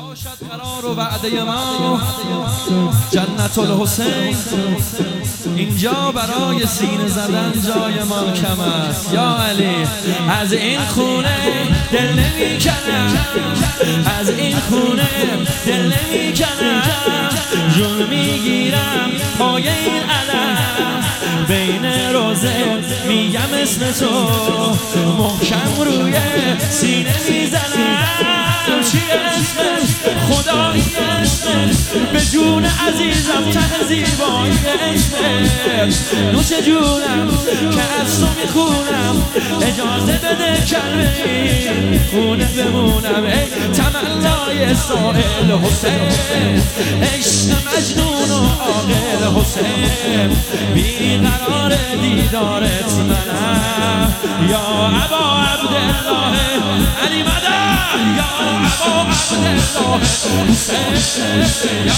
باشد قرار و وعده ما جنت الحسین، اینجا برای سینه زدن جای ما کم است. یا علی از این خونه دل نمیکنم، از این خونه دل نمیکنم، جون میگیرم پای این علم، بین روزه میگم اسم تو، محکم روی سینه میزنم. چیه اسمش؟ خدایی اسمش، به جون عزیزم ته زیبایی اسمش. نوش جونم که از تو میخونم، اجازه بده کلمه این خونه بمونم. ای تمنای سائل حسین، عشق مجنون و عاقل حسین، بیقرار دیدارت منم. یا ابا عبدالله علی مدد، یا ابا عبدالله حسین، یا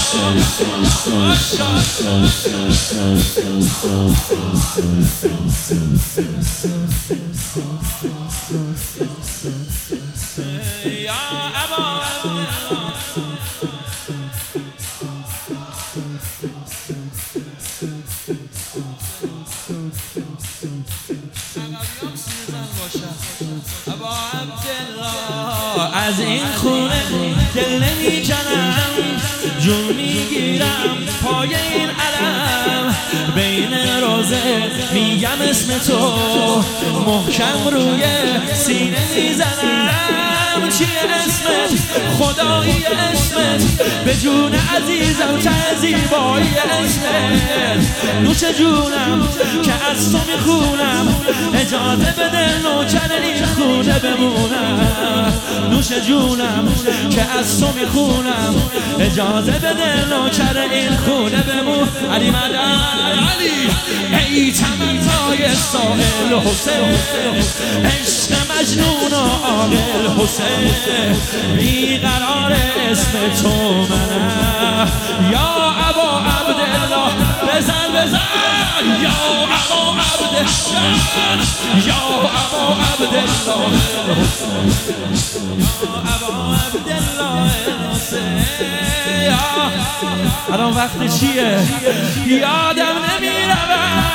از این خونه دل نمیکنم، جون میگیرم پای این علم، بین روزه میگم اسم تو، محکم روی سینه میزنم. چیه اسمت؟ خدایی اسمت، به جون عزیزم ته زیبایی اسمت. نوش جونم که از تو میخونم، اجازه بده نوکر این خونه بمونم. نوش جونم که از تو میخونم، اجازه بده نوکر این خونه بمون. علی مدد علی، ای تمنای سائل حسین، عشق مجنون و عاقل حسین، بیقرار اسم تو منم. یا ابا عبدالله بزن، یا ابا عبدالله، یا ابا عبدالله حسین، یا ابا عبدالله حسین. الان وقت چیه؟ یادم نمیرود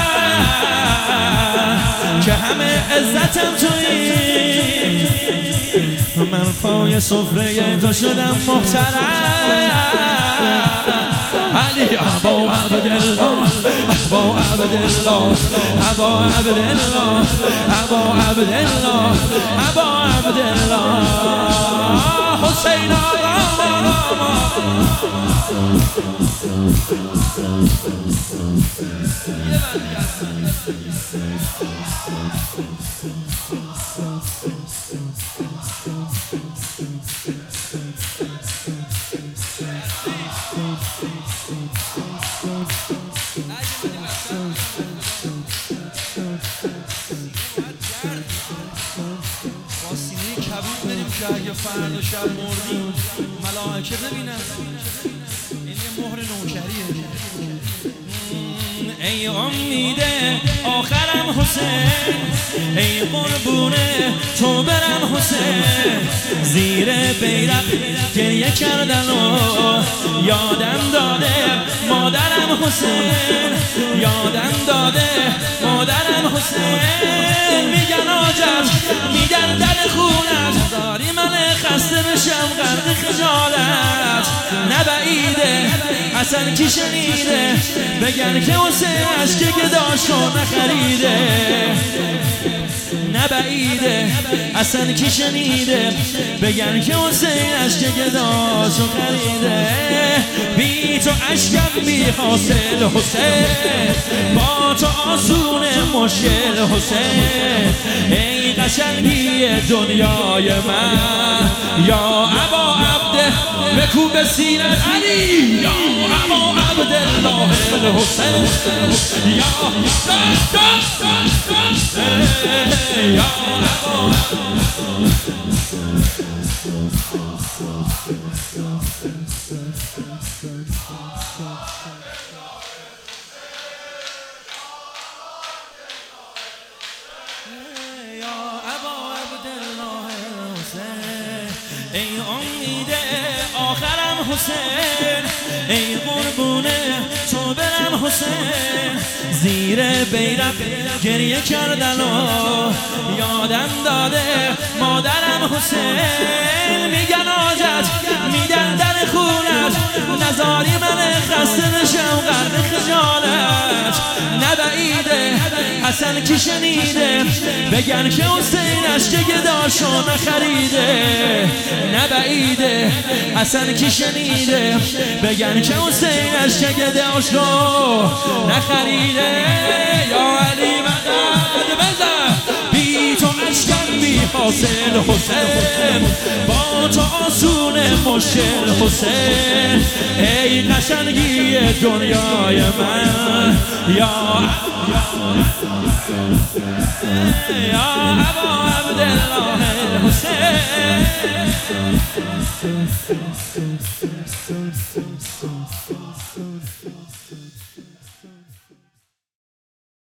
که همه عزتم تویی، من پای سفره تو شدم محترم. علی ابا عبدالله، ابا عبدالله، ابا عبدالله، ابا عبدالله، ابا عبدالله حسین آقا. با سینه کبود بریم که اگه فردا شب مردیم ملائکه ببینن. این یه مهر نوکریه. ای امید آخرم حسین، ای قربونه تو برم حسین، زیر بیرق گریه کردن و یادم داده مادرم حسین، یادم داده مادرم حسین. میگن آجر، میگن در خونت داری من خسته بشم غرق خجالت. نبعیده اصلا کی شنیده بگن که حسین عشق گداشو نخریده. نبعیده اصلا کی شنیده بگن که حسین عشق گداشو خریده. بی تو عشقم بی حاصل حسین، با تو آسون مشکل حسین. ای قشنگی دنیای من، یا ابا عبده بکوب سینه علی، یا ابا عبدالله حسین، یا یا ابا ای امید حسین، ای قربونه تو برم حسین. زیر بیرق گریه کردن و یادم داده مادرم حسین. میگن آجت میدن در خونت، نزاری من خسته نشم غرق خجالت. نبعیده حسن کی شنیده بگن که حسین اشک گداشو نخریده. نبعیده حسن کی شنیده بگن که حسین اشک گداشو نخریده. یا علی مدد بزن بی تو اشکم بی حاصل حسین، با تو آسون مشکل حسین. ای قشنگی دنیای من یا ابا عبدالله حسین.